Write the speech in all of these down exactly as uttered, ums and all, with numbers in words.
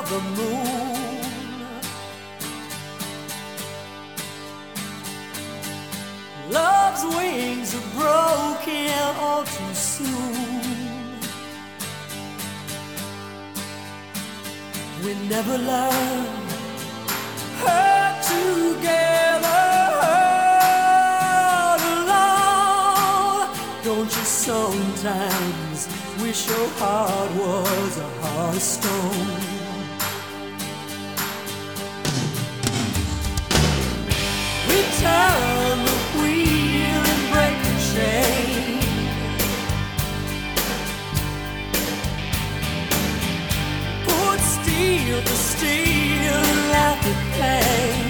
the moon. Love's wings are broken all too soon. We never learned hurt together, hurt alone. Don't you sometimes wish your heart was a heart of stone? We turn the wheel and break the chain. Put steel to steel and laugh at pain.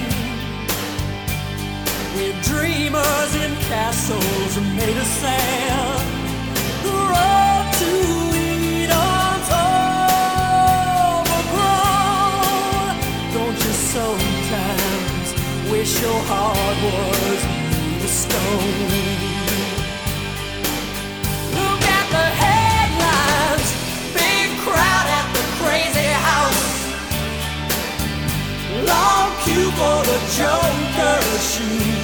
We're dreamers in castles made of sand. The road to Eden's overgrown. Don't you sometimes wish your heart was made of stone? Look at the headlines, big crowd at the crazy house, long queue for the Joker shoes.